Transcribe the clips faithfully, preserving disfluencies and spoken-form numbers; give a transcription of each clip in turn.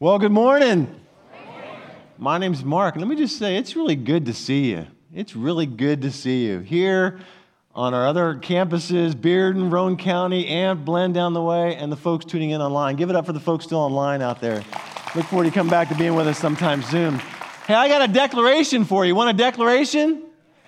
Well, good morning. My name's Mark. Let me just say, it's really good to see you. It's really good to see you here on our other campuses, Bearden, Roane County, and Blend down the way, and the folks tuning in online. Give it up for the folks still online out there. Look forward to coming back to being with us sometime soon. Hey, I got a declaration for you. Want a declaration?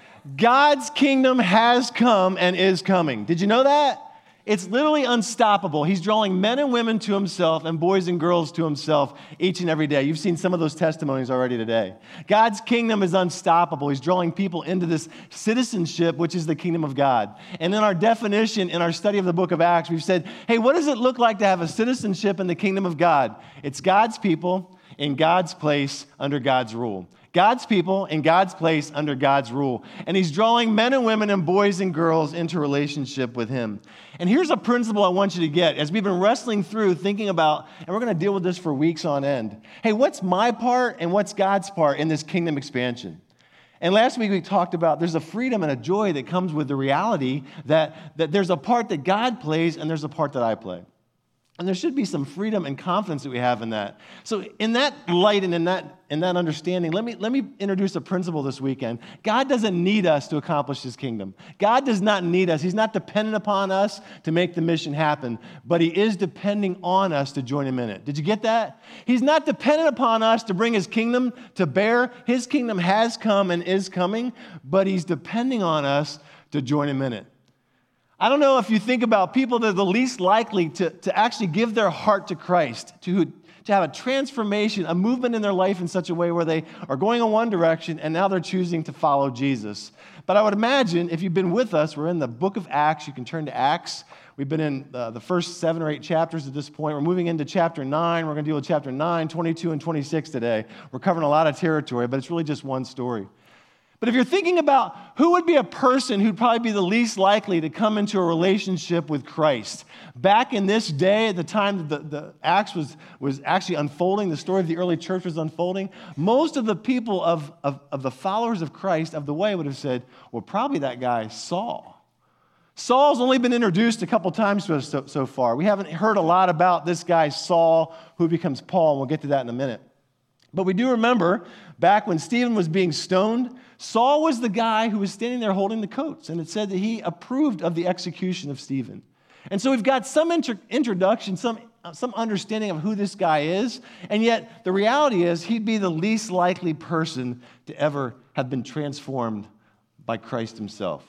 God's kingdom has come and is coming. Did you know that? It's literally unstoppable. He's drawing men and women to himself and boys and girls to himself each and every day. You've seen some of those testimonies already today. God's kingdom is unstoppable. He's drawing people into this citizenship, which is the kingdom of God. And in our definition, in our study of the book of Acts, we've said, hey, what does it look like to have a citizenship in the kingdom of God? It's God's people in God's place under God's rule. God's people in God's place under God's rule. And he's drawing men and women and boys and girls into relationship with him. And here's a principle I want you to get as we've been wrestling through thinking about, and we're going to deal with this for weeks on end. Hey, what's my part and what's God's part in this kingdom expansion? And last week we talked about there's a freedom and a joy that comes with the reality that, that there's a part that God plays and there's a part that I play. And there should be some freedom and confidence that we have in that. So in that light and in that, in that understanding, let me, let me introduce a principle this weekend. God doesn't need us to accomplish his kingdom. God does not need us. He's not dependent upon us to make the mission happen, but he is depending on us to join him in it. Did you get that? He's not dependent upon us to bring his kingdom to bear. His kingdom has come and is coming, but he's depending on us to join him in it. I don't know if you think about people that are the least likely to, to actually give their heart to Christ, to, to have a transformation, a movement in their life in such a way where they are going in one direction and now they're choosing to follow Jesus. But I would imagine if you've been with us, we're in the book of Acts. You can turn to Acts. We've been in uh, the first seven or eight chapters at this point. We're moving into chapter nine. We're going to deal with chapter nine, twenty-two, and twenty-six today. We're covering a lot of territory, but it's really just one story. But if you're thinking about who would be a person who'd probably be the least likely to come into a relationship with Christ, back in this day, at the time that the, the Acts was, was actually unfolding, the story of the early church was unfolding, most of the people of, of, of the followers of Christ, of the way, would have said, well, probably that guy Saul. Saul's only been introduced a couple times to us so, so far. We haven't heard a lot about this guy Saul, who becomes Paul, and we'll get to that in a minute. But we do remember back when Stephen was being stoned, Saul was the guy who was standing there holding the coats, and it said that he approved of the execution of Stephen. And so we've got some inter- introduction, some, some understanding of who this guy is, and yet the reality is he'd be the least likely person to ever have been transformed by Christ himself.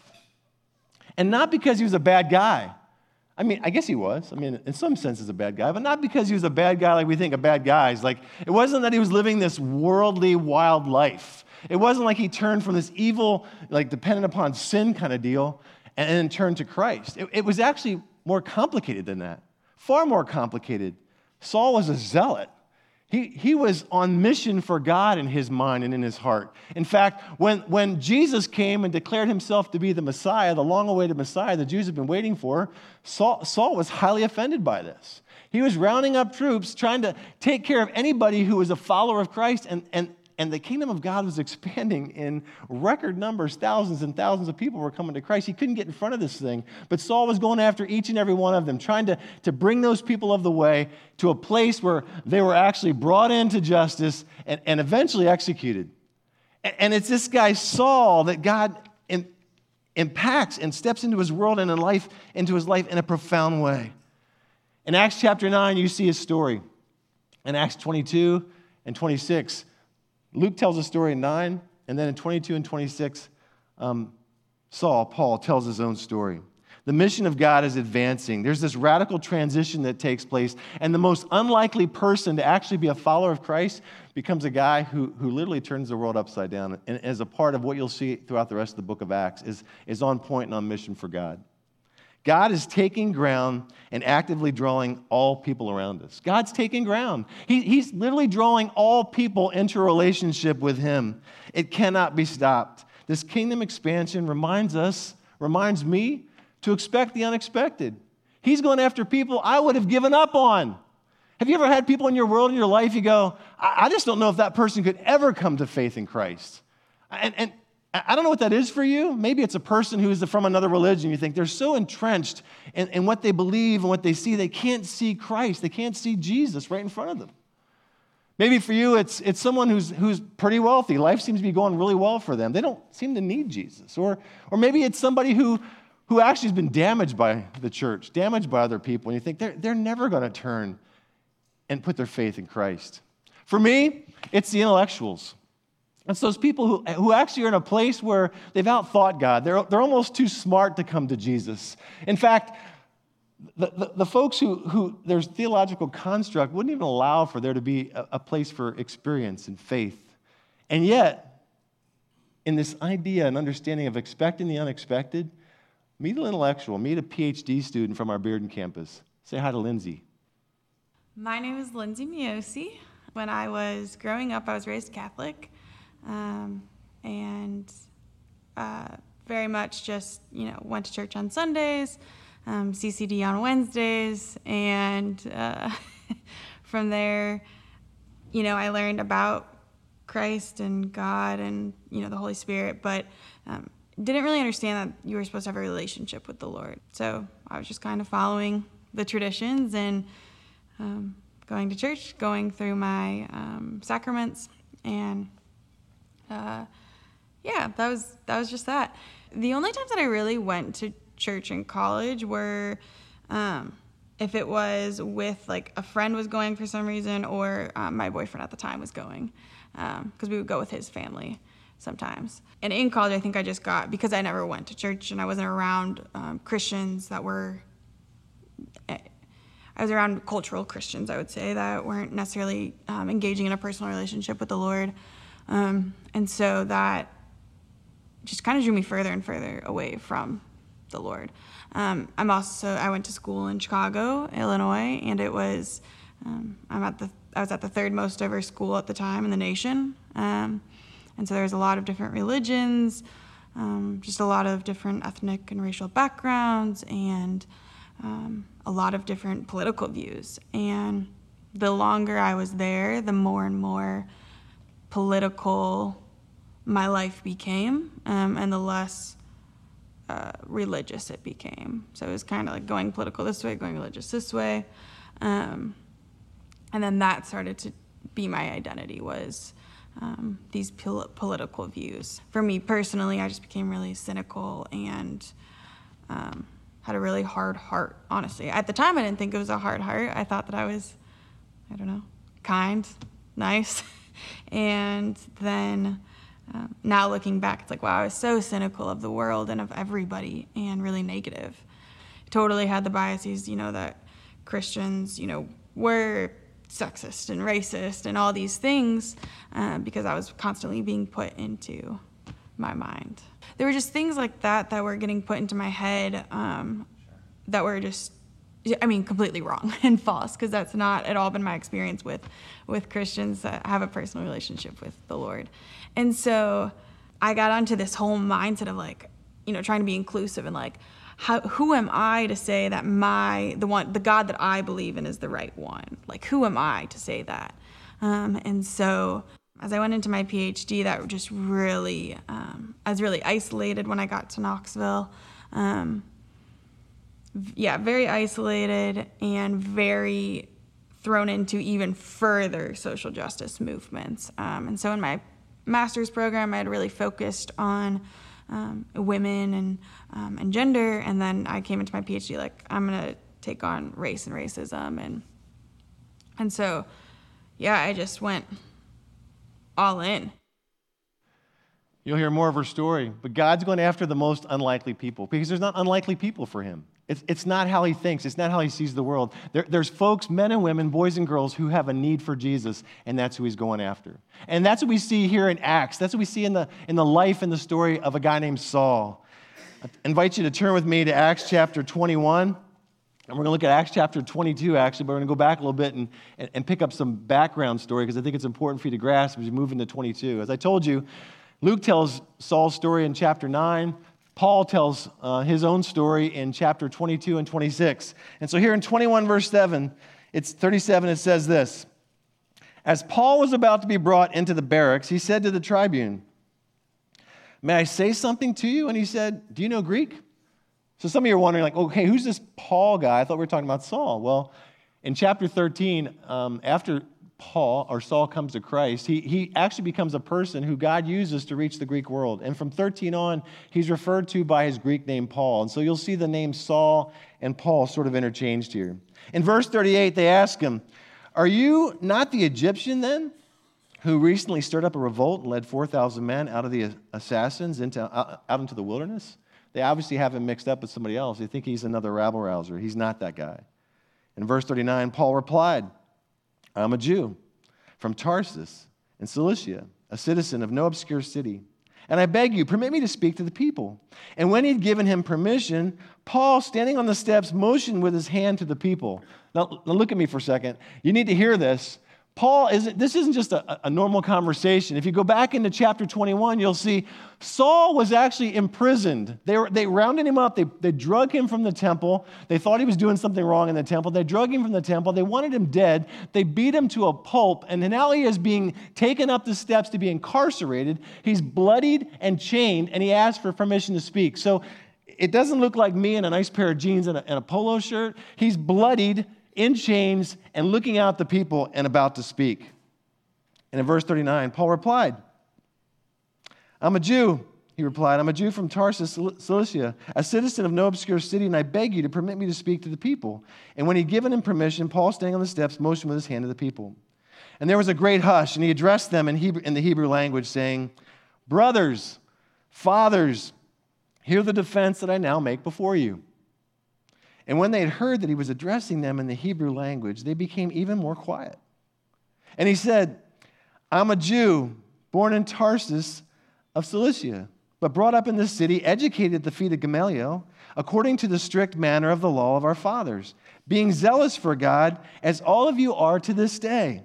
And not because he was a bad guy. I mean, I guess he was. I mean, in some sense, he's a bad guy, but not because he was a bad guy like we think of bad guys. Like, it wasn't that he was living this worldly, wild life. It wasn't like he turned from this evil, like dependent upon sin kind of deal and then turned to Christ. It, it was actually more complicated than that, far more complicated. Saul was a zealot. He, he was on mission for God in his mind and in his heart. In fact, when, when Jesus came and declared himself to be the Messiah, the long-awaited Messiah the Jews have been waiting for, Saul, Saul was highly offended by this. He was rounding up troops, trying to take care of anybody who was a follower of Christ, and, and, and the kingdom of God was expanding in record numbers. Thousands and thousands of people were coming to Christ. He couldn't get in front of this thing, but Saul was going after each and every one of them, trying to, to bring those people of the way to a place where they were actually brought into justice and, and eventually executed. And, and it's this guy Saul that God in, impacts and steps into his world and in life, into his life in a profound way. In Acts chapter nine, you see his story. In Acts twenty-two and twenty-six, Luke tells a story in nine, and then in twenty-two and twenty-six, um, Saul, Paul, tells his own story. The mission of God is advancing. There's this radical transition that takes place, and the most unlikely person to actually be a follower of Christ becomes a guy who, who literally turns the world upside down, and as a part of what you'll see throughout the rest of the book of Acts, is, is on point and on mission for God. God is taking ground and actively drawing all people around us. God's taking ground. He, he's literally drawing all people into a relationship with him. It cannot be stopped. This kingdom expansion reminds us, reminds me, to expect the unexpected. He's going after people I would have given up on. Have you ever had people in your world, in your life, you go, I, I just don't know if that person could ever come to faith in Christ. And, and I don't know what that is for you. Maybe it's a person who is from another religion. You think they're so entrenched in, in what they believe and what they see, they can't see Christ. They can't see Jesus right in front of them. Maybe for you, it's, it's someone who's, who's pretty wealthy. Life seems to be going really well for them. They don't seem to need Jesus. Or, or maybe it's somebody who, who actually has been damaged by the church, damaged by other people, and you think they're, they're never going to turn and put their faith in Christ. For me, it's the intellectuals. It's those people who, who actually are in a place where they've outthought God. They're, they're almost too smart to come to Jesus. In fact, The, the, the folks who, who their theological construct wouldn't even allow for there to be a, a place for experience and faith. And yet, in this idea and understanding of expecting the unexpected, meet an intellectual, meet a P H D student from our Bearden campus. Say hi to Lindsay. My name is Lindsay Miosi. When I was growing up, I was raised Catholic, um, and uh, very much just, you know, went to church on Sundays, Um, C C D on Wednesdays, and uh, from there, you know, I learned about Christ and God and, you know, the Holy Spirit, but um, didn't really understand that you were supposed to have a relationship with the Lord. So I was just kind of following the traditions and um, going to church, going through my um, sacraments, and uh, yeah, that was that was just that. The only times that I really went to church in college were um, if it was with like a friend was going for some reason, or um, my boyfriend at the time was going, because um, we would go with his family sometimes. And in college, I think I just got, because I never went to church and I wasn't around um, Christians that were, I was around cultural Christians, I would say, that weren't necessarily um, engaging in a personal relationship with the Lord. Um, and so that just kind of drew me further and further away from the Lord. Um, I'm also, I went to school in Chicago, Illinois, and it was, um, I'm at the, I was at the third most diverse school at the time in the nation. Um, and so there was a lot of different religions, um, just a lot of different ethnic and racial backgrounds, and um, a lot of different political views. And the longer I was there, the more and more political my life became, um, and the less Uh, religious it became. So it was kind of like going political this way, going religious this way. Um, and then that started to be my identity, was um, these pol- political views. For me personally, I just became really cynical and um, had a really hard heart, honestly. At the time, I didn't think it was a hard heart. I thought that I was, I don't know, kind, nice. And then Um, now looking back, it's like, wow, I was so cynical of the world and of everybody, and really negative. Totally had the biases, you know, that Christians, you know, were sexist and racist and all these things, uh, because I was constantly being put into my mind. There were just things like that that were getting put into my head um, that were just, I mean, completely wrong and false, because that's not at all been my experience with, with Christians that have a personal relationship with the Lord. And so I got onto this whole mindset of like, you know, trying to be inclusive and like, how, who am I to say that my, the one, the God that I believe in is the right one? Like, who am I to say that? Um, and so as I went into my PhD, that just really, um, I was really isolated when I got to Knoxville. Um, yeah, very isolated and very thrown into even further social justice movements. Um, and so in my master's program, I had really focused on um, women and um, and gender, and then I came into my PhD like, I'm gonna take on race and racism, and and so yeah, I just went all in. You'll hear more of her story, but God's going after the most unlikely people, because there's not unlikely people for him. It's, it's not how he thinks. It's not how he sees the world. There, there's folks, men and women, boys and girls, who have a need for Jesus, and that's who he's going after. And that's what we see here in Acts. That's what we see in the, in the life and the story of a guy named Saul. I invite you to turn with me to Acts chapter twenty-one. And we're going to look at Acts chapter twenty-two, actually, but we're going to go back a little bit and, and, and pick up some background story, because I think it's important for you to grasp as you move into twenty-two. As I told you, Luke tells Saul's story in chapter nine. Paul tells uh, his own story in chapter twenty-two and twenty-six. And so here in twenty-one, verse seven, it's thirty-seven, it says this. As Paul was about to be brought into the barracks, he said to the tribune, "May I say something to you?" And he said, "Do you know Greek?" So some of you are wondering, like, okay, who's this Paul guy? I thought we were talking about Saul. Well, in chapter thirteen, um, after Paul, or Saul, comes to Christ, he, he actually becomes a person who God uses to reach the Greek world. And from thirteen on, he's referred to by his Greek name, Paul. And so you'll see the names Saul and Paul sort of interchanged here. In verse thirty-eight, they ask him, "Are you not the Egyptian then, who recently stirred up a revolt and led four thousand men out of the assassins into, out into the wilderness?" They obviously have him mixed up with somebody else. They think he's another rabble-rouser. He's not that guy. In verse thirty-nine, Paul replied, "I'm a Jew from Tarsus in Cilicia, a citizen of no obscure city. And I beg you, permit me to speak to the people." And when he'd given him permission, Paul, standing on the steps, motioned with his hand to the people. Now, now look at me for a second. You need to hear this. Paul isn't, this isn't just a, a normal conversation. If you go back into chapter twenty-one, you'll see Saul was actually imprisoned. They were, they rounded him up. They, they drug him from the temple. They thought he was doing something wrong in the temple. They drug him from the temple. They wanted him dead. They beat him to a pulp. And now he is being taken up the steps to be incarcerated. He's bloodied and chained, and he asked for permission to speak. So it doesn't look like me in a nice pair of jeans and a, and a polo shirt. He's bloodied, in chains, and looking out the people and about to speak. And in verse thirty-nine, Paul replied, "I'm a Jew," he replied. "I'm a Jew from Tarsus, Cilicia, a citizen of no obscure city, and I beg you to permit me to speak to the people." And when he'd given him permission, Paul, standing on the steps, motioned with his hand to the people. And there was a great hush, and he addressed them in, Hebrew, in the Hebrew language, saying, "Brothers, fathers, hear the defense that I now make before you." And when they had heard that he was addressing them in the Hebrew language, they became even more quiet. And he said, "I'm a Jew, born in Tarsus of Cilicia, but brought up in this city, educated at the feet of Gamaliel, according to the strict manner of the law of our fathers, being zealous for God, as all of you are to this day.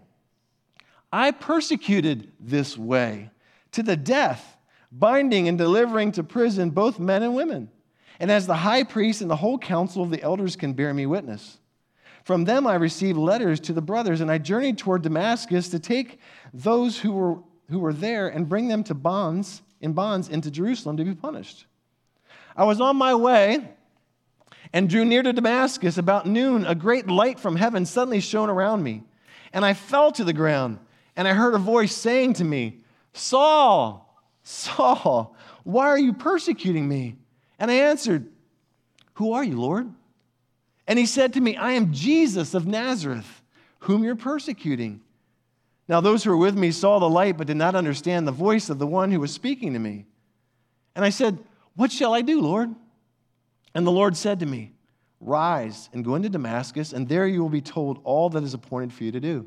I persecuted this way to the death, binding and delivering to prison both men and women. And as the high priest and the whole council of the elders can bear me witness. From them I received letters to the brothers, and I journeyed toward Damascus to take those who were, who were there and bring them to bonds, in bonds into Jerusalem to be punished. I was on my way and drew near to Damascus. About noon, a great light from heaven suddenly shone around me, and I fell to the ground, and I heard a voice saying to me, 'Saul, Saul, why are you persecuting me?' And I answered, 'Who are you, Lord?' And he said to me, 'I am Jesus of Nazareth, whom you're persecuting.' Now those who were with me saw the light, but did not understand the voice of the one who was speaking to me. And I said, 'What shall I do, Lord?' And the Lord said to me, 'Rise and go into Damascus, and there you will be told all that is appointed for you to do.'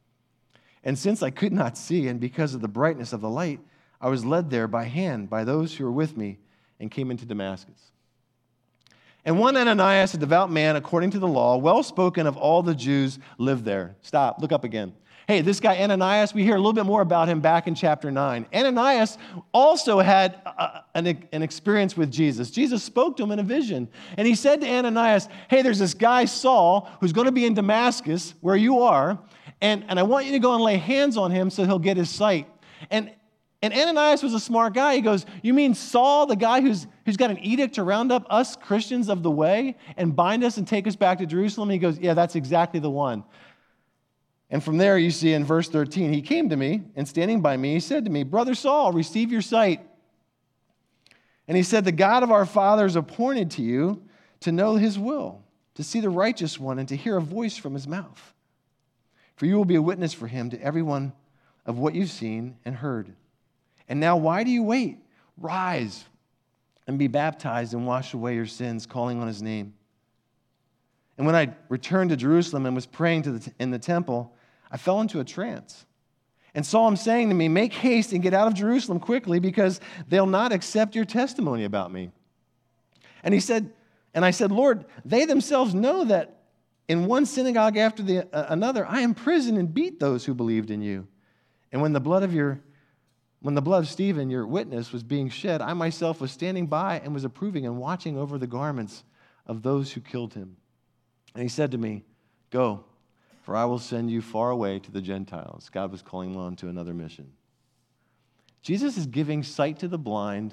And since I could not see, and because of the brightness of the light, I was led there by hand by those who were with me, and came into Damascus. And one Ananias, a devout man according to the law, well spoken of all the Jews, lived there." Stop, look up again. Hey, this guy Ananias, we hear a little bit more about him back in chapter nine. Ananias also had a, an, an experience with Jesus. Jesus spoke to him in a vision. And he said to Ananias, "Hey, there's this guy Saul who's going to be in Damascus, where you are, and, and I want you to go and lay hands on him so he'll get his sight." And And Ananias was a smart guy. He goes, "You mean Saul, the guy who's, who's got an edict to round up us Christians of the way and bind us and take us back to Jerusalem?" And he goes, "Yeah, that's exactly the one." And from there, you see in verse thirteen, he came to me, and standing by me, he said to me, "Brother Saul, receive your sight." And he said, "The God of our fathers appointed to you to know his will, to see the righteous one, and to hear a voice from his mouth. For you will be a witness for him to everyone of what you've seen and heard. And now why do you wait? Rise and be baptized and wash away your sins, calling on his name." And when I returned to Jerusalem and was praying to the, in the temple, I fell into a trance and saw him saying to me, "Make haste and get out of Jerusalem quickly, because they'll not accept your testimony about me." And he said, and I said, "Lord, they themselves know that in one synagogue after the, uh, another, I imprisoned and beat those who believed in you. And when the blood of your When the blood of Stephen, your witness, was being shed, I myself was standing by and was approving and watching over the garments of those who killed him." And he said to me, "Go, for I will send you far away to the Gentiles." God was calling him on to another mission. Jesus is giving sight to the blind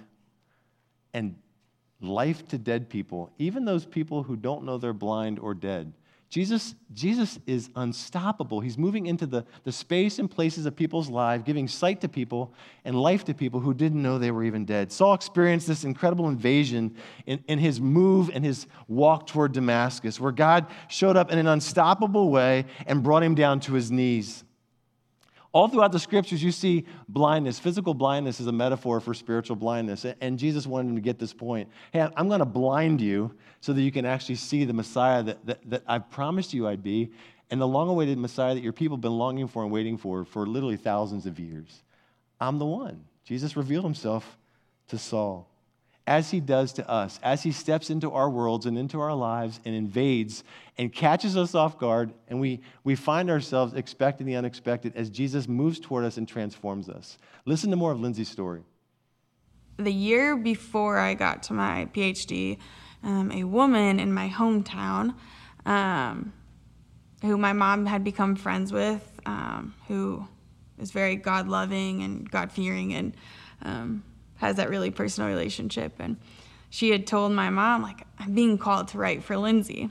and life to dead people, even those people who don't know they're blind or dead. Jesus, Jesus is unstoppable. He's moving into the, the space and places of people's lives, giving sight to people and life to people who didn't know they were even dead. Saul experienced this incredible invasion in, in his move and his walk toward Damascus, where God showed up in an unstoppable way and brought him down to his knees. All throughout the scriptures, you see blindness. Physical blindness is a metaphor for spiritual blindness. And Jesus wanted him to get this point. Hey, I'm going to blind you so that you can actually see the Messiah that, that, that I promised you I'd be, and the long-awaited Messiah that your people have been longing for and waiting for for literally thousands of years. I'm the one. Jesus revealed himself to Saul, as he does to us, as he steps into our worlds and into our lives and invades and catches us off guard, and we, we find ourselves expecting the unexpected as Jesus moves toward us and transforms us. Listen to more of Lindsay's story. The year before I got to my P H D, um, a woman in my hometown um, who my mom had become friends with, um, who is very God-loving and God-fearing and um, has that really personal relationship. And she had told my mom, like, I'm being called to write for Lindsay.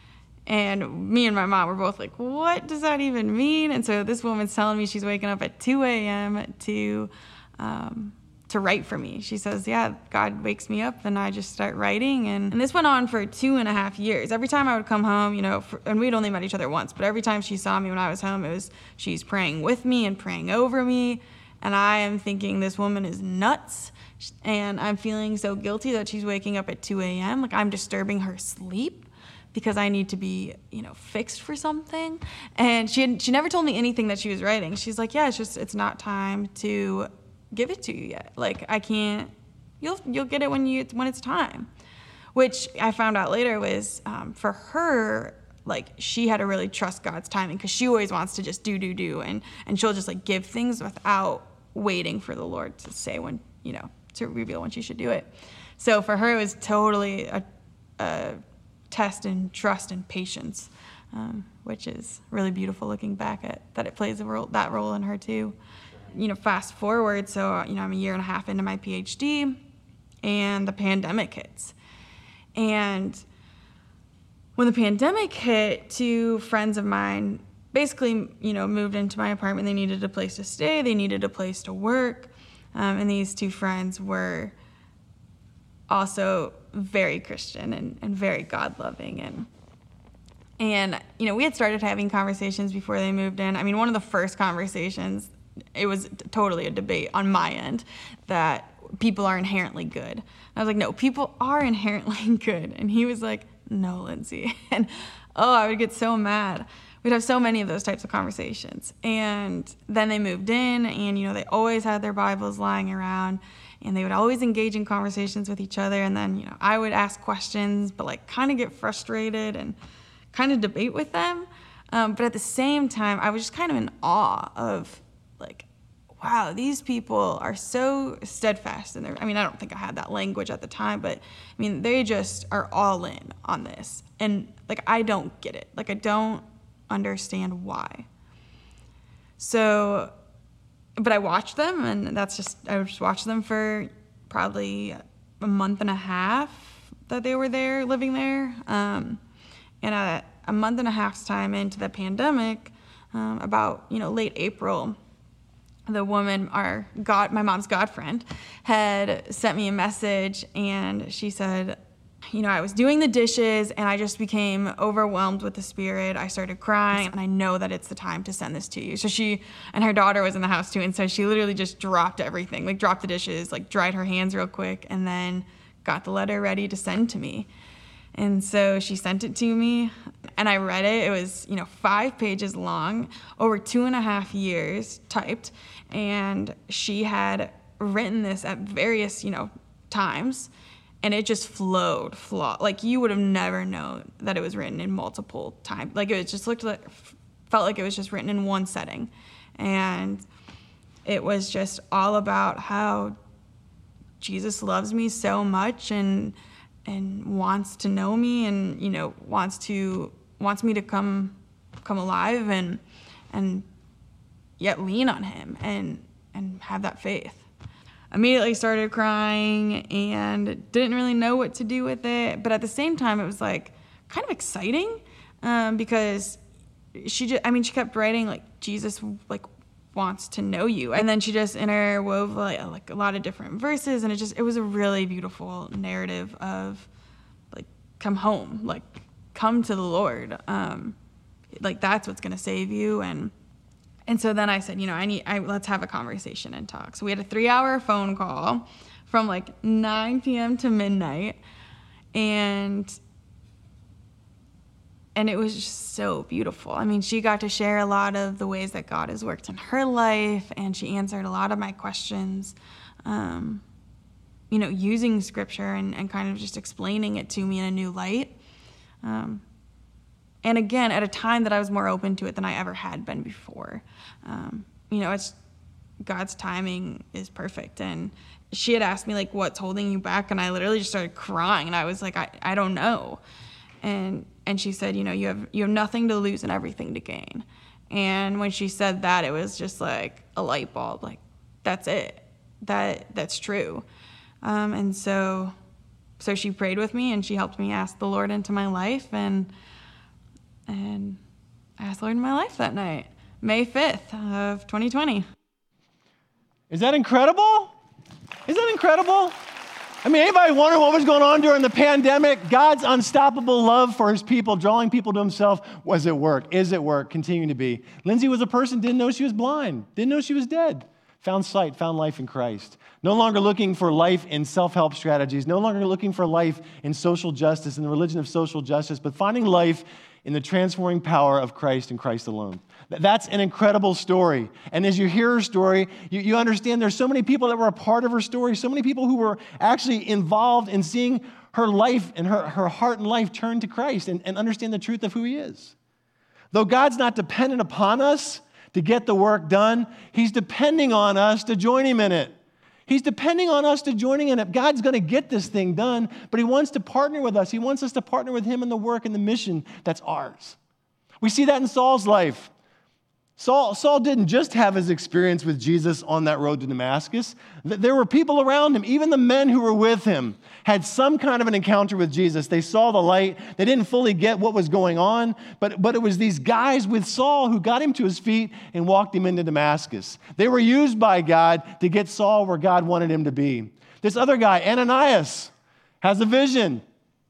And me and my mom were both like, what does that even mean? And so this woman's telling me she's waking up at two a.m. to um, to write for me. She says, yeah, God wakes me up and I just start writing. And, and this went on for two and a half years. Every time I would come home, you know, for, and we'd only met each other once, but every time she saw me when I was home, it was she's praying with me and praying over me. And I am thinking this woman is nuts. And I'm feeling so guilty that she's waking up at two a.m. Like I'm disturbing her sleep because I need to be, you know, fixed for something. And she had, she never told me anything that she was writing. She's like, yeah, it's just, it's not time to give it to you yet. Like I can't, you'll, you'll get it when you, when it's time. Which I found out later was um, for her, like she had to really trust God's timing because she always wants to just do, do, do. And, and she'll just like give things without waiting for the Lord to say when, you know, to reveal when she should do it. So for her, it was totally a, a test in trust and patience, um, which is really beautiful looking back at that it plays a role, that role in her too. You know, fast forward, so, you know, I'm a year and a half into my P H D and the pandemic hits. And when the pandemic hit, two friends of mine basically, you know, moved into my apartment. They needed a place to stay. They needed a place to work. Um, and these two friends were also very Christian and, and very God-loving. And, and, you know, we had started having conversations before they moved in. I mean, one of the first conversations, it was totally a debate on my end that people are inherently good. And I was like, no, people are inherently good. And he was like, no, Lindsay. And, oh, I would get so mad. We'd have so many of those types of conversations. And then they moved in, and, you know, they always had their Bibles lying around, and they would always engage in conversations with each other. And then, you know, I would ask questions, but, like, kind of get frustrated and kind of debate with them. Um, but at the same time, I was just kind of in awe of, like, wow, these people are so steadfast in their, I mean, I don't think I had that language at the time, but, I mean, they just are all in on this. And, like, I don't get it. Like, I don't understand why. So, but I watched them, and that's just, I just watched them for probably a month and a half that they were there, living there. Um, and a, a month and a half's time into the pandemic, um, about, you know, late April, the woman, our God, my mom's God friend, had sent me a message, and she said, you know, I was doing the dishes and I just became overwhelmed with the Spirit. I started crying, and I know that it's the time to send this to you. So she, and her daughter was in the house too, and so she literally just dropped everything, like dropped the dishes, like dried her hands real quick, and then got the letter ready to send to me. And so she sent it to me, and I read it. It was, you know, five pages long, over two and a half years typed, and she had written this at various, you know, times. And it just flowed, flowed. Like you would have never known that it was written in multiple times. Like it just looked like, felt like it was just written in one setting. And it was just all about how Jesus loves me so much and and wants to know me, and, you know, wants to wants me to come come alive and and yet lean on him and and have that faith. Immediately started crying and didn't really know what to do with it. But at the same time, it was like kind of exciting um, because she just, I mean, she kept writing like Jesus like wants to know you, and then she just interwove like, like a lot of different verses, and it just it was a really beautiful narrative of like come home, like come to the Lord, um, like that's what's gonna save you. And and so then I said, you know, I need I let's have a conversation and talk. So we had a three hour phone call from like nine p.m. to midnight, and And it was just so beautiful. I mean, she got to share a lot of the ways that God has worked in her life, and she answered a lot of my questions, um, you know, using scripture and, and kind of just explaining it to me in a new light. Um, and again, at a time that I was more open to it than I ever had been before. Um, you know, it's God's timing is perfect. And she had asked me, like, what's holding you back? And I literally just started crying, and I was like, I, I don't know. And and she said, you know, you have you have nothing to lose and everything to gain. And when she said that, it was just like a light bulb. Like, that's it. That that's true. Um, and so so she prayed with me, and she helped me ask the Lord into my life. And and I asked the Lord in my life that night, May fifth of twenty twenty. Is that incredible? Is that incredible? I mean, anybody wonder what was going on during the pandemic? God's unstoppable love for his people, drawing people to himself, was at work, is at work, continuing to be. Lindsay was a person, didn't know she was blind, didn't know she was dead. Found sight, found life in Christ. No longer looking for life in self-help strategies, no longer looking for life in social justice, in the religion of social justice, but finding life in the transforming power of Christ and Christ alone. That's an incredible story. And as you hear her story, you, you understand there's so many people that were a part of her story, so many people who were actually involved in seeing her life and her, her heart and life turn to Christ and, and understand the truth of who he is. Though God's not dependent upon us to get the work done, he's depending on us to join him in it. He's depending on us to joining in it. God's going to get this thing done, but he wants to partner with us. He wants us to partner with him in the work and the mission that's ours. We see that in Saul's life. Saul, Saul didn't just have his experience with Jesus on that road to Damascus. There were people around him, even the men who were with him, had some kind of an encounter with Jesus. They saw the light. They didn't fully get what was going on, but, but it was these guys with Saul who got him to his feet and walked him into Damascus. They were used by God to get Saul where God wanted him to be. This other guy, Ananias, has a vision.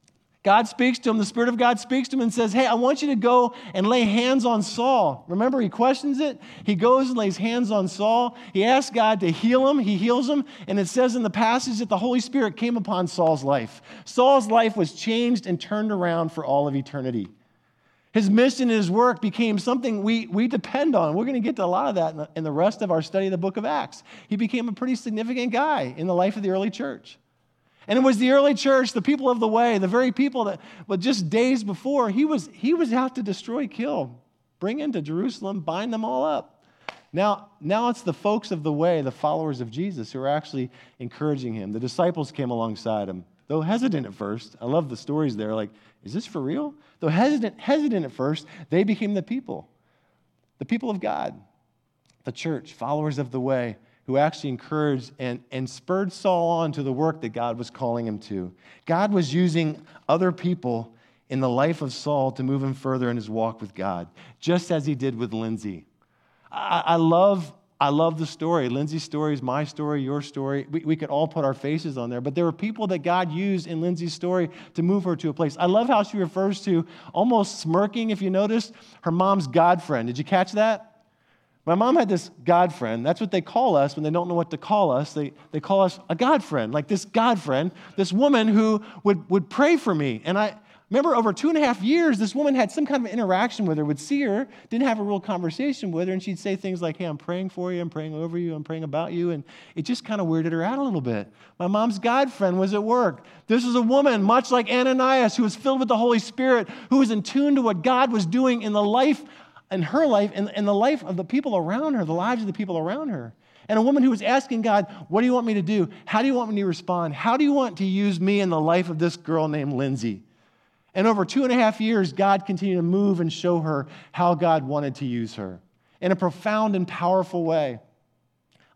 God speaks to him, the Spirit of God speaks to him and says, hey, I want you to go and lay hands on Saul. Remember, he questions it. He goes and lays hands on Saul. He asks God to heal him. He heals him. And it says in the passage that the Holy Spirit came upon Saul's life. Saul's life was changed and turned around for all of eternity. His mission and his work became something we, we depend on. We're going to get to a lot of that in the, in the rest of our study of the book of Acts. He became a pretty significant guy in the life of the early church. And it was the early church, the people of the way, the very people that, well, just days before, he was, he was out to destroy, kill, bring into Jerusalem, bind them all up. Now, now it's the folks of the way, the followers of Jesus, who are actually encouraging him. The disciples came alongside him, though hesitant at first. I love the stories there, like, is this for real? Though hesitant, hesitant at first, they became the people, the people of God, the church, followers of the way, who actually encouraged and, and spurred Saul on to the work that God was calling him to. God was using other people in the life of Saul to move him further in his walk with God, just as he did with Lindsay. I, I love I love the story. Lindsay's story is my story, your story. We, we could all put our faces on there, but there were people that God used in Lindsay's story to move her to a place. I love how she refers to, almost smirking, if you noticed, her mom's God friend. Did you catch that? My mom had this God friend. That's what they call us when they don't know what to call us. They, they call us a God friend, like this God friend, this woman who would, would pray for me. And I remember over two and a half years, this woman had some kind of interaction with her, would see her, didn't have a real conversation with her, and she'd say things like, hey, I'm praying for you, I'm praying over you, I'm praying about you, and it just kind of weirded her out a little bit. My mom's God friend was at work. This was a woman, much like Ananias, who was filled with the Holy Spirit, who was in tune to what God was doing in the life in her life and, and the life of the people around her, the lives of the people around her. And a woman who was asking God, what do you want me to do? How do you want me to respond? How do you want to use me in the life of this girl named Lindsay? And over two and a half years, God continued to move and show her how God wanted to use her in a profound and powerful way.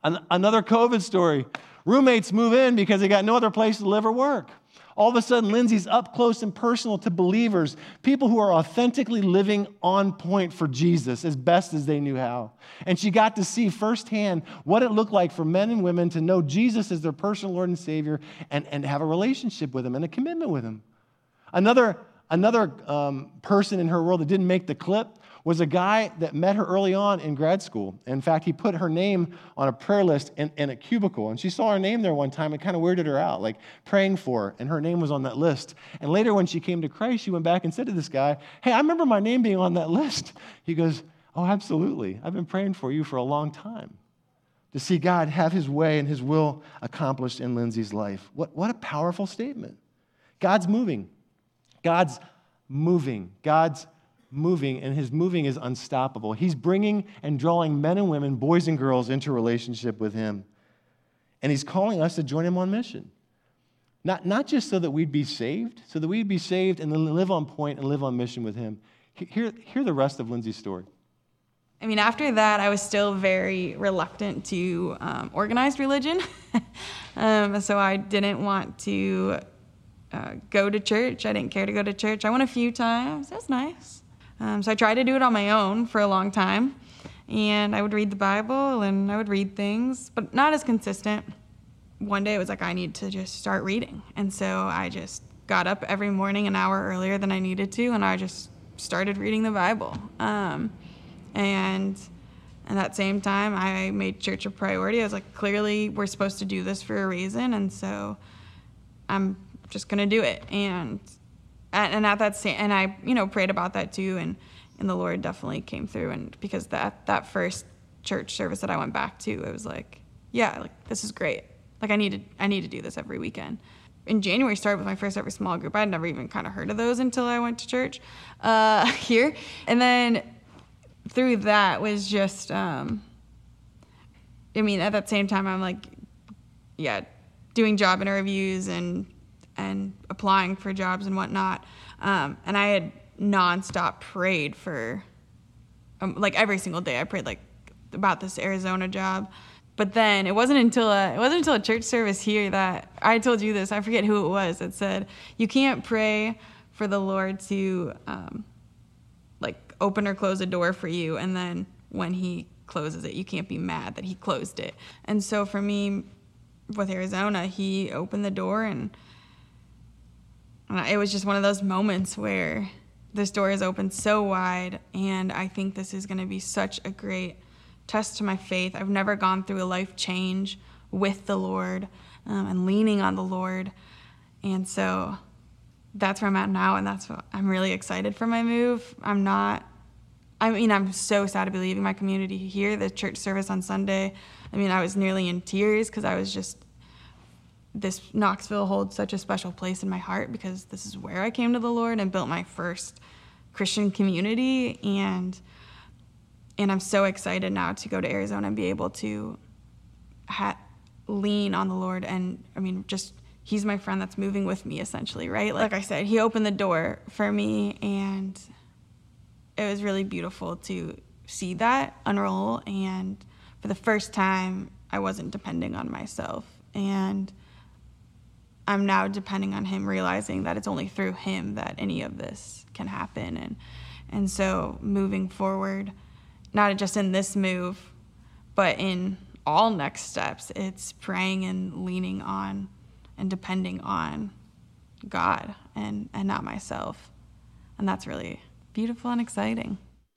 An- another COVID story. Roommates move in because they got no other place to live or work. All of a sudden, Lindsay's up close and personal to believers, people who are authentically living on point for Jesus as best as they knew how. And she got to see firsthand what it looked like for men and women to know Jesus as their personal Lord and Savior and, and have a relationship with him and a commitment with him. Another, another um, person in her world that didn't make the clip was a guy that met her early on in grad school. In fact, he put her name on a prayer list in, in a cubicle, and she saw her name there one time. It kind of weirded her out, like praying for her, and her name was on that list. And later when she came to Christ, she went back and said to this guy, hey, I remember my name being on that list. He goes, oh, absolutely. I've been praying for you for a long time to see God have his way and his will accomplished in Lindsay's life. What, what a powerful statement. God's moving. God's moving. God's moving, and his moving is unstoppable. He's bringing and drawing men and women, boys and girls, into relationship with him. And he's calling us to join him on mission. Not, not just so that we'd be saved, so that we'd be saved and then live on point and live on mission with him. Hear, hear the rest of Lindsay's story. I mean, after that, I was still very reluctant to um, organized religion. um, so I didn't want to uh, go to church. I didn't care to go to church. I went a few times. It was nice. Um, so I tried to do it on my own for a long time, and I would read the Bible, and I would read things, but not as consistent. One day it was like, I need to just start reading, and so I just got up every morning an hour earlier than I needed to, and I just started reading the Bible. Um, and at that same time, I made church a priority. I was like, clearly we're supposed to do this for a reason, and so I'm just going to do it. And And at that same, and I, you know, prayed about that too, and, and the Lord definitely came through. And because that that first church service that I went back to, it was like, yeah, like this is great. Like I need to, I need to do this every weekend. In January, started with my first ever small group. I'd never even kind of heard of those until I went to church uh, here, and then through that was just, um, I mean, at that same time, I'm like, yeah, doing job interviews and. and applying for jobs and whatnot. Um, and I had nonstop prayed for, um, like every single day I prayed like about this Arizona job. But then it wasn't until a, it wasn't until a church service here that I told you this, I forget who it was, that said, you can't pray for the Lord to um, like open or close a door for you. And then when he closes it, you can't be mad that he closed it. And so for me with Arizona, he opened the door, and it was just one of those moments where this door is opened so wide, and I think this is going to be such a great test to my faith. I've never gone through a life change with the Lord um, and leaning on the Lord, and so that's where I'm at now, and that's what I'm really excited for my move. I'm not, I mean, I'm so sad to be leaving my community here. The church service on Sunday, I mean, I was nearly in tears because I was just, this Knoxville holds such a special place in my heart because this is where I came to the Lord and built my first Christian community. And and I'm so excited now to go to Arizona and be able to ha- lean on the Lord. And I mean, just, he's my friend that's moving with me essentially, right? Like I said, he opened the door for me, and it was really beautiful to see that unroll. And for the first time, I wasn't depending on myself. And I'm now depending on him, realizing that it's only through him that any of this can happen. And and so moving forward, not just in this move, but in all next steps, it's praying and leaning on and depending on God and, and not myself. And that's really beautiful and exciting.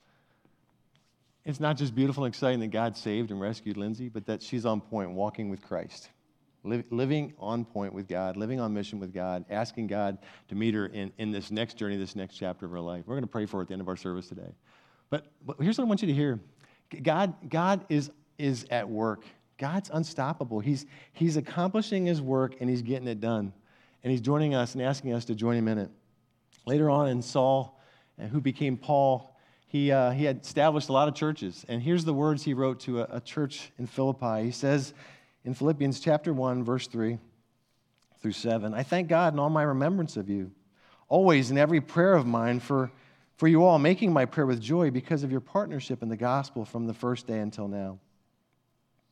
It's not just beautiful and exciting that God saved and rescued Lindsay, but that she's on point walking with Christ. Living on point with God, living on mission with God, asking God to meet her in, in this next journey, this next chapter of her life. We're going to pray for her at the end of our service today. But, but here's what I want you to hear. God, God is, is at work. God's unstoppable. He's, he's accomplishing his work, and he's getting it done. And he's joining us and asking us to join him in it. Later on in Saul, who became Paul, he, uh, he had established a lot of churches. And here's the words he wrote to a, a church in Philippi. He says, in Philippians chapter one, verse three through seven, I thank God in all my remembrance of you, always in every prayer of mine for, for you all, making my prayer with joy because of your partnership in the gospel from the first day until now.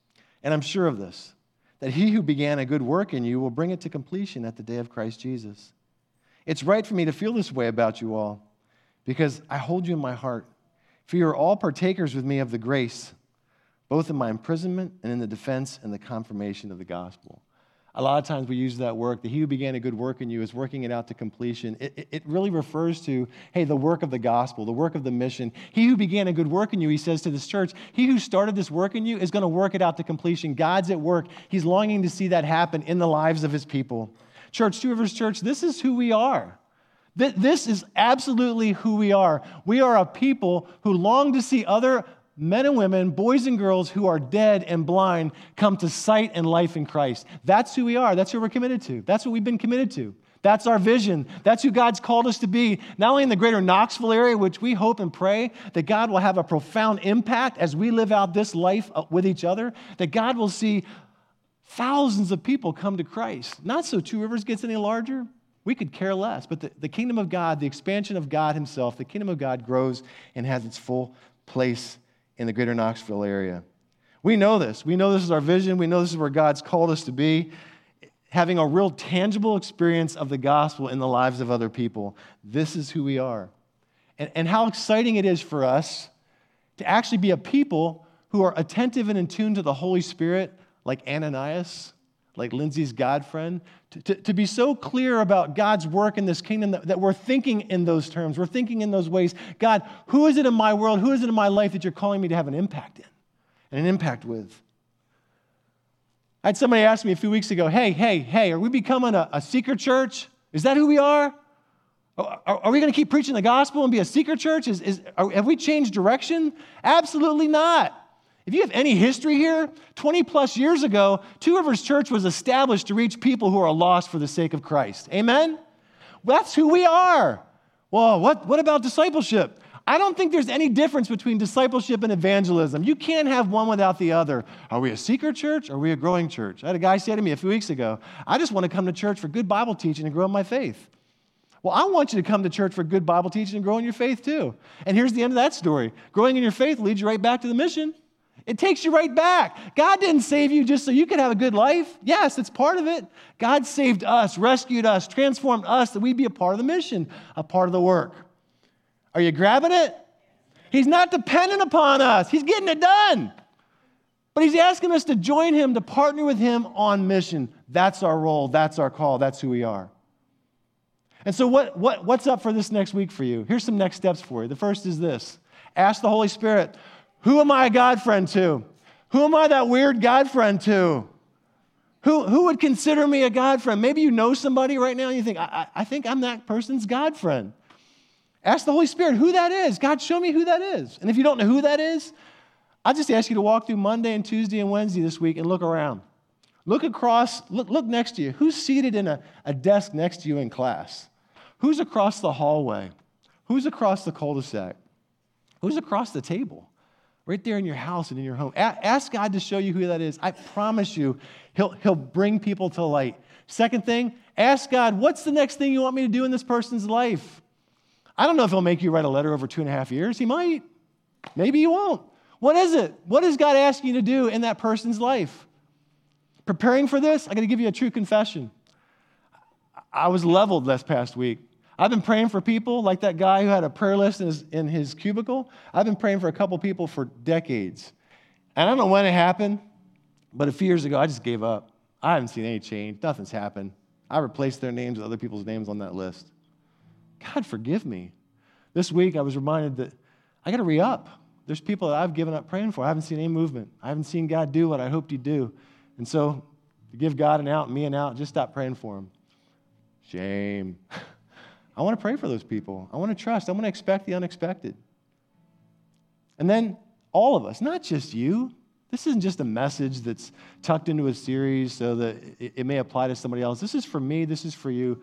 And I'm sure of this, that he who began a good work in you will bring it to completion at the day of Christ Jesus. It's right for me to feel this way about you all, because I hold you in my heart. For you are all partakers with me of the grace, both in my imprisonment and in the defense and the confirmation of the gospel. A lot of times we use that work, that he who began a good work in you is working it out to completion. It, it, it really refers to, hey, the work of the gospel, the work of the mission. He who began a good work in you, he says to this church, he who started this work in you is going to work it out to completion. God's at work. He's longing to see that happen in the lives of his people. Church, Two Rivers Church, this is who we are. This is absolutely who we are. We are a people who long to see other men and women, boys and girls who are dead and blind come to sight and life in Christ. That's who we are. That's who we're committed to. That's what we've been committed to. That's our vision. That's who God's called us to be, not only in the greater Knoxville area, which we hope and pray that God will have a profound impact as we live out this life with each other, that God will see thousands of people come to Christ. Not so Two Rivers gets any larger. We could care less. But the, the kingdom of God, the expansion of God himself, the kingdom of God grows and has its full place in the greater Knoxville area. We know this. We know this is our vision. We know this is where God's called us to be, having a real tangible experience of the gospel in the lives of other people. This is who we are. And, and how exciting it is for us to actually be a people who are attentive and in tune to the Holy Spirit, like Ananias, like Lindsay's God friend, to, to, to be so clear about God's work in this kingdom that, that we're thinking in those terms. We're thinking in those ways. God, who is it in my world, who is it in my life that you're calling me to have an impact in and an impact with? I had somebody ask me a few weeks ago, hey, hey, hey, are we becoming a, a seeker church? Is that who we are? Are, are we going to keep preaching the gospel and be a seeker church? Is, is, are, have we changed direction? Absolutely not. If you have any history here, twenty plus years ago, Two Rivers Church was established to reach people who are lost for the sake of Christ. Amen? That's who we are. Well, what, what about discipleship? I don't think there's any difference between discipleship and evangelism. You can't have one without the other. Are we a seeker church or are we a growing church? I had a guy say to me a few weeks ago, I just want to come to church for good Bible teaching and grow in my faith. Well, I want you to come to church for good Bible teaching and grow in your faith too. And here's the end of that story. Growing in your faith leads you right back to the mission. It takes you right back. God didn't save you just so you could have a good life. Yes, it's part of it. God saved us, rescued us, transformed us that we'd be a part of the mission, a part of the work. Are you grabbing it? He's not dependent upon us. He's getting it done. But he's asking us to join him, to partner with him on mission. That's our role. That's our call. That's who we are. And so what, what, what's up for this next week for you? Here's some next steps for you. The first is this. Ask the Holy Spirit, who am I a God friend to? Who am I that weird God friend to? Who, who would consider me a God friend? Maybe you know somebody right now and you think, I, I think I'm that person's God friend. Ask the Holy Spirit who that is. God, show me who that is. And if you don't know who that is, I'll just ask you to walk through Monday and Tuesday and Wednesday this week and look around. Look across, look, look next to you. Who's seated in a, a desk next to you in class? Who's across the hallway? Who's across the cul-de-sac? Who's across the table? Right there in your house and in your home. A- ask God to show you who that is. I promise you, he'll, he'll bring people to light. Second thing, ask God, what's the next thing you want me to do in this person's life? I don't know if he'll make you write a letter over two and a half years. He might. Maybe he won't. What is it? What is God asking you to do in that person's life? Preparing for this, I got to give you a true confession. I was leveled this past week. I've been praying for people like that guy who had a prayer list in his, in his cubicle. I've been praying for a couple people for decades. And I don't know when it happened, but a few years ago, I just gave up. I haven't seen any change. Nothing's happened. I replaced their names with other people's names on that list. God, forgive me. This week, I was reminded that I got to re-up. There's people that I've given up praying for. I haven't seen any movement. I haven't seen God do what I hoped he'd do. And so, to give God an out and me an out, just stop praying for him. Shame. I want to pray for those people. I want to trust. I want to expect the unexpected. And then all of us, not just you. This isn't just a message that's tucked into a series so that it, it may apply to somebody else. This is for me. This is for you.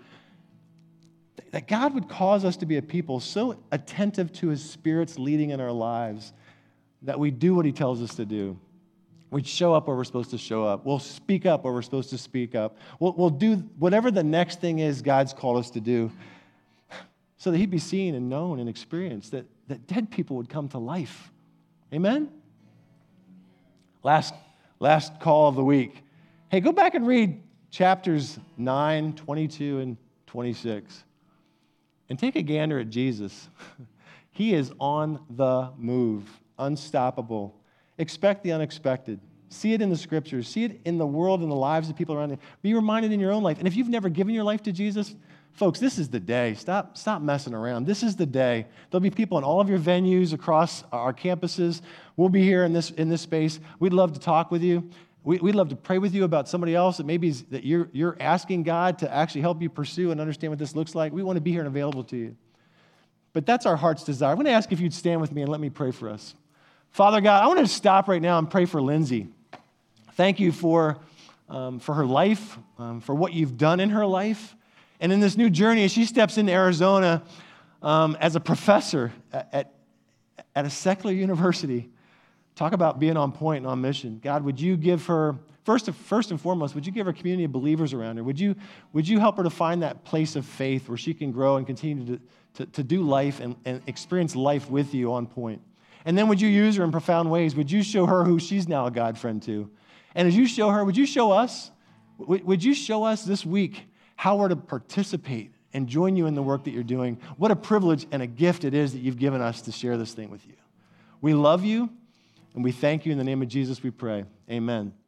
That God would cause us to be a people so attentive to his Spirit's leading in our lives that we do what he tells us to do. We show up where we're supposed to show up. We'll speak up where we're supposed to speak up. We'll, we'll do whatever the next thing is God's called us to do so that he'd be seen and known and experienced, that, that dead people would come to life. Amen? Last, last call of the week. Hey, go back and read chapters nine, twenty-two, and twenty-six. And take a gander at Jesus. He is on the move, unstoppable. Expect the unexpected. See it in the scriptures. See it in the world and the lives of people around you. Be reminded in your own life. And if you've never given your life to Jesus, folks, this is the day. Stop, stop messing around. This is the day. There'll be people in all of your venues across our campuses. We'll be here in this, in this space. We'd love to talk with you. We, we'd love to pray with you about somebody else that maybe is, that you're, you're asking God to actually help you pursue and understand what this looks like. We want to be here and available to you. But that's our heart's desire. I'm going to ask if you'd stand with me and let me pray for us. Father God, I want to stop right now and pray for Lindsay. Thank you for, um, for her life, um, for what you've done in her life. And in this new journey, as she steps into Arizona um, as a professor at, at, at a secular university, talk about being on point and on mission. God, would you give her, first, first and foremost, would you give her a community of believers around her? Would you, would you help her to find that place of faith where she can grow and continue to, to, to do life and, and experience life with you on point? And then would you use her in profound ways? Would you show her who she's now a God friend to? And as you show her, would you show us, would you show us this week how we're to participate and join you in the work that you're doing? What a privilege and a gift it is that you've given us to share this thing with you. We love you, and we thank you. In the name of Jesus we pray. Amen.